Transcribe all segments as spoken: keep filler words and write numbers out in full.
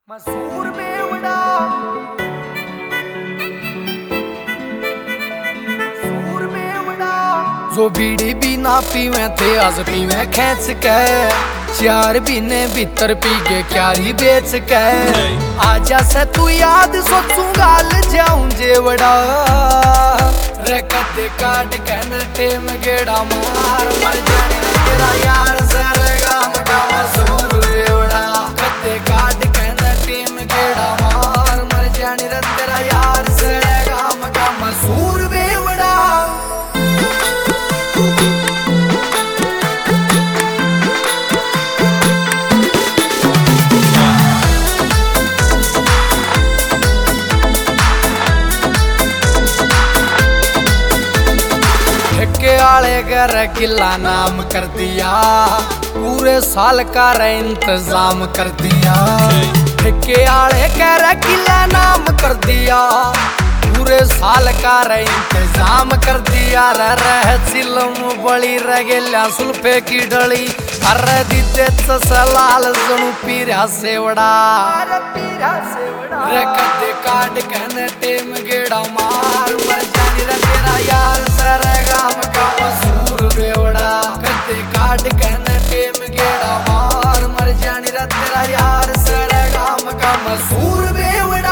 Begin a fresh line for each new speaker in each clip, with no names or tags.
मसूर बेवड़ा मसूर बेवड़ा जो बीड़ी भी ना पीवे थे आज पीवे खेच के चार बीने भीतर पी के क्यारी बेच के आजा से तू याद सोचूंगा ले जाऊं जेवड़ा रे कदे काट के न टेम गेड़ा मार मर जाने तेरा यार सरेगा मगा मसूर बेवड़ा कदे काट के न टेम गेड़ा मार मर जाने तेरा यार सरेगा मगा मसूर बेवड़ा ठेके आले घर किला नाम कर दिया पूरे साल का रे इंतजाम कर दिया ठेके आले घर किला नाम कर दिया पूरे साल का रे इंतजाम कर दिया रे रह चिलम बड़ी रगेल्या सुल्फे की डली हर दीते सलाल जणू पीरा सेवड़ा रे कदे काट कन टेम गेड़ा मार मर जानी रे तेरा यार सरेगा मगा मसूर बेवड़ा कदे काट कन टेम गेड़ा मार मर जानी रे तेरा यार सरेगा मगा मसूर बेवड़ा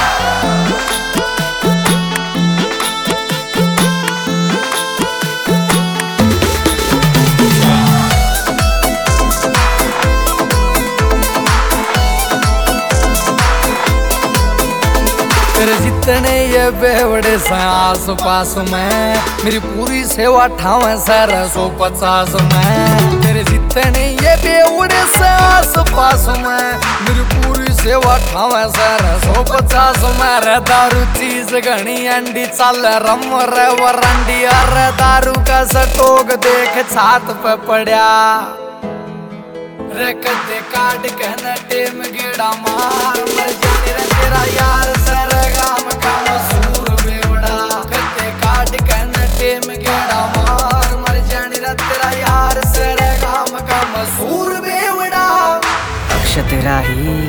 तेरे जितने ये बेवड़े से आस पास में मेरी पूरी सेवा ठावे सर सौ पचास में तेरे जितने ये बेवड़े से आस पास में मेरी पूरी सेवा ठावे सर सौ पचास में रे दारू चीज घनी अंडी चल रम रे वरंडी अरे दारू का सटोग देख छात पे पड़ा रे कदे काट के न टेम गेड़ा मार मर जाने रे तेरा यार सरेगा मगा मसूर बेवड़ा कदे काट के न टेम गेड़ा मार मर जाने रे तेरा यार सरेगा मगा मसूर बेवड़ा
अक्षत राही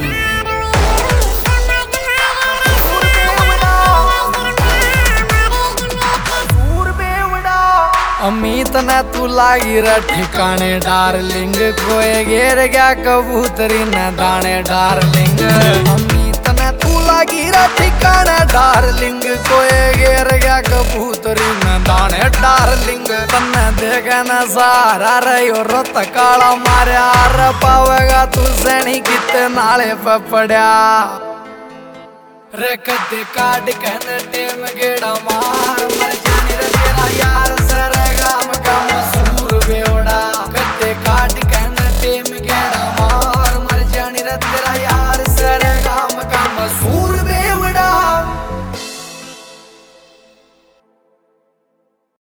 अमित ने तू लागी रे ठिकाने डार्लिंग कोई घेर गया कबूतरी न दाने डार्लिंग अमित ने तू लागी रे ठिकाने डार्लिंग कोई घेर गया कबूतरी न दाने डार्लिंग तन्ने देखे न सारा रे रोत काला मारा रे पावेगा तू सैनी किते नाले पे पड़ा रे कदे काट के न टेम गेड़ा